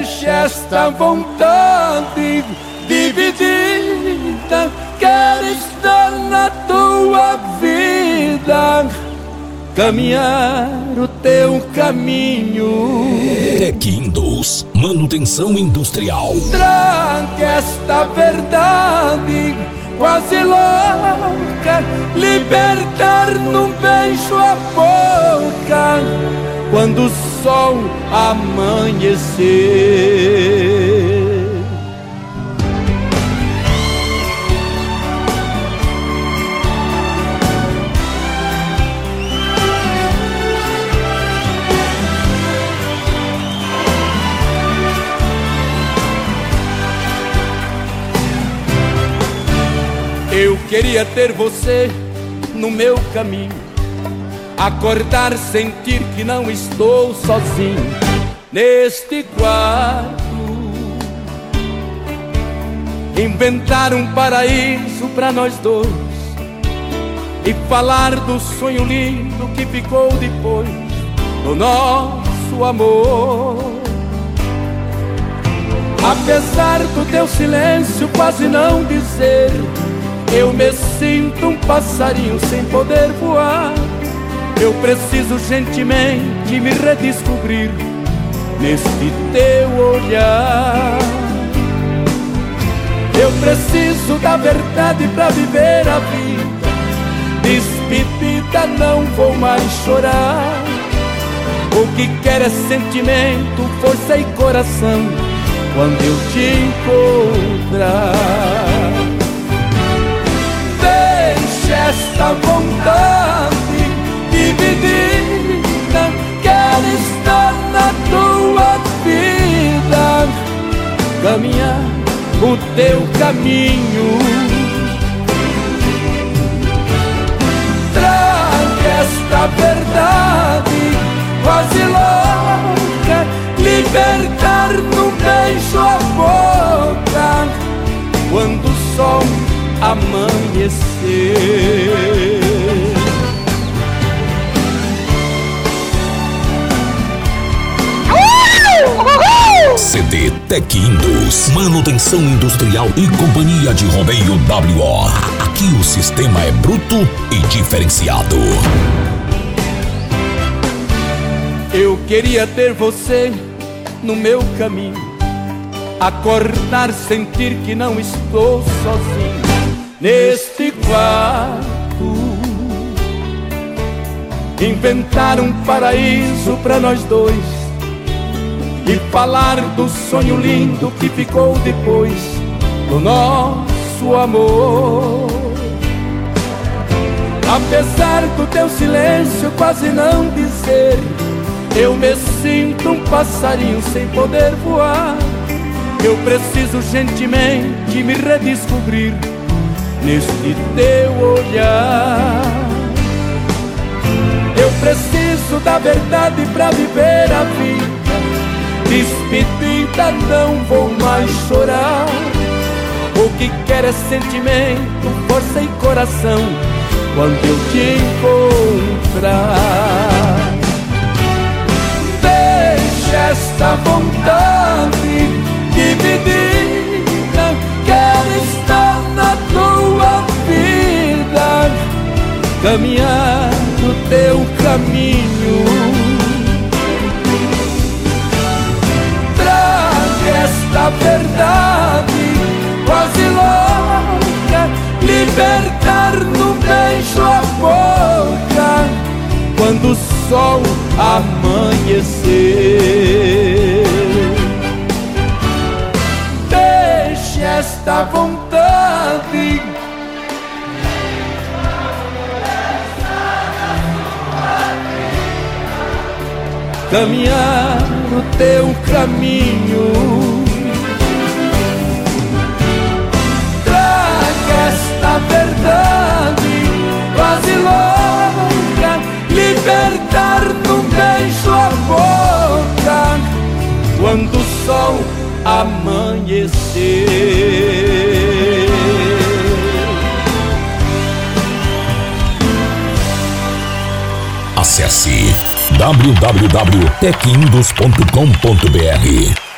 Deixa esta vontade dividida, quero estar na tua vida, caminhar o teu caminho. Tec-Indus, manutenção industrial. Traga esta verdade quase louca, libertar num beijo a boca, quando o sol amanhecer. Eu queria ter você no meu caminho, acordar, sentir que não estou sozinho neste quarto, inventar um paraíso pra nós dois e falar do sonho lindo que ficou depois do nosso amor. Apesar do teu silêncio quase não dizer, eu me sinto um passarinho sem poder voar. Eu preciso urgentemente me redescobrir neste teu olhar. Eu preciso da verdade pra viver a vida. Despedida, não vou mais chorar. O que quero é sentimento, força e coração quando eu te encontrar. Esta vontade dividida, quero estar na tua vida, caminhar o teu caminho. Traga esta verdade quase louca, libertar num beijo a boca, quando o sol amanhecer. CD Tec-Indus, manutenção industrial e companhia de rodeio WO. Aqui o sistema é bruto e diferenciado. Eu queria ter você no meu caminho, acordar, sentir que não estou sozinho neste quarto, inventar um paraíso pra nós dois e falar do sonho lindo que ficou depois do nosso amor. Apesar do teu silêncio quase não dizer, eu me sinto um passarinho sem poder voar. Eu preciso urgentemente me redescobrir neste teu olhar. Eu preciso da verdade pra viver a vida. Despedida, não vou mais chorar. O que quero é sentimento, força e coração quando eu te encontrar. Deixa esta vontade dividida, quero estar na tua vida, caminhar no teu caminho. Traga esta verdade quase louca, libertar num beijo a boca, quando o sol amanhecer. Deixe esta vontade caminhar no teu caminho. Traga esta verdade quase louca, libertar num beijo a boca, quando o sol amanhecer. Acesse www.tecindus.com.br